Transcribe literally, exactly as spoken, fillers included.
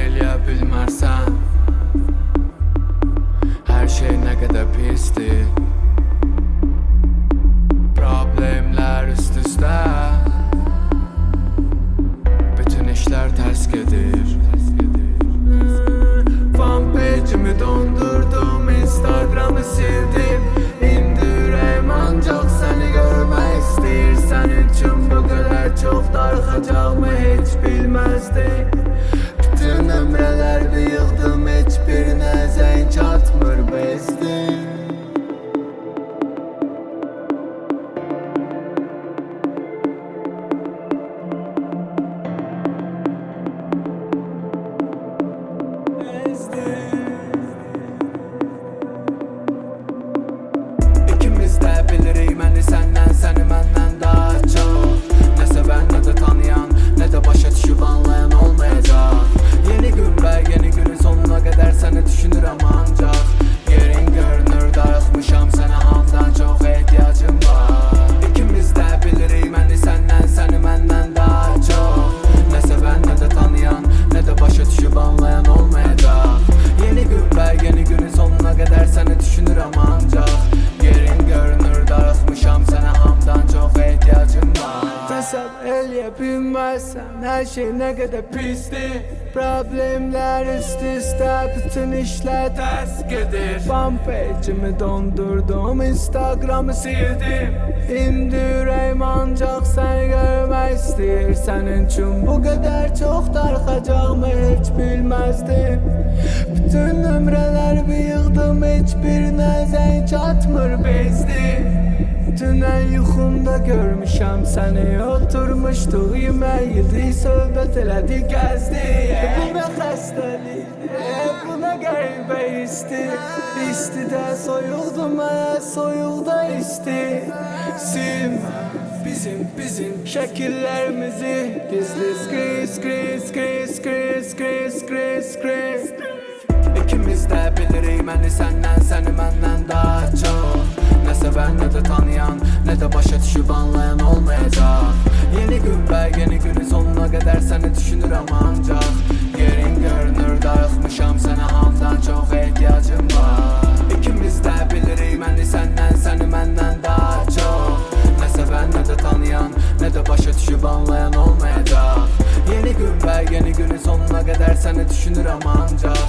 eləyə bilmərsən. Hər şey nə qədər pisdir, problemlər üst-üstə, bütün işlər tərs gedir. Fanpage'imi dondurdum, Instagram'ı sildim. İndi ürəyim ancaq səni görmək istəyir. Sənin üçün bu qədər çox darıxacağımı heç bilməzdim. Bütün nömrələrimi yığdım, heç birinə zəng çatmır, bezdim. İkimiz də bilirik məni səndən, səni məndən daha çox. Nə sevən, nə də tanıyan, nə də başa düşüb anlayan olmayacaq. Yeni gün və yeni günün sonuna qədər səni düşünürəm ancaq. Yerin görünür, darıxmışam sənə, hamdan çox ehtiyacım var. İkimiz də bilirik məni səndən, səni məndən daha çox. Nə sevən, nə də tanıyan, nə də başa düşüb anlayan olmayacaq. Yeni gün və yeni günün sonuna qədər səni düşünürəm ancaq. Yerin görünür, darıxmışam sənə, hamdan çox ehtiyacım var. Təsəv eləyə bilməzsən, hər şey nə qədər pisdir. Problemlər üst-üstə, bütün işlər tərs gedir. Fanpage'imi dondurdum, Instagram'ı sildim. İndi ürəyim ancaq səni görmək istəyir. Sənin üçün bu qədər çox darıxacağımı heç bilməzdim. Bütün nömrələrimi yığdım, heç birinə zəng çatmır, bezdim. Dünən yuxumda görmüşəm səni, oturmuşduq, yemək yedik, söhbət elədik, gəzdik. e, Bu nə xəstəlikdir, e, bu nə qəribə histir. İstidə soyuqdu mənə, soyuqda isti. Silmə bizim, bizim şəkillərimizi, gizli skri, skri, skri, skri, skri, skri, skri. İkimiz də bilirik məni səndən, səni məndən daha çox. Nə sevən, nə də tanıyan, nə də başa düşüb anlayan olmayacaq. Yeni gün və yeni günün sonuna qədər səni düşünürəm ancaq. Yerin görünür, darıxmışam sənə, hamdan çox ehtiyacım var. İkimiz də bilirik məni səndən, səni məndən daha çox. Nə sevən, nə də tanıyan, nə də başa düşüb anlayan olmayacaq. Yeni gün və yeni günün sonuna qədər səni düşünürəm ancaq.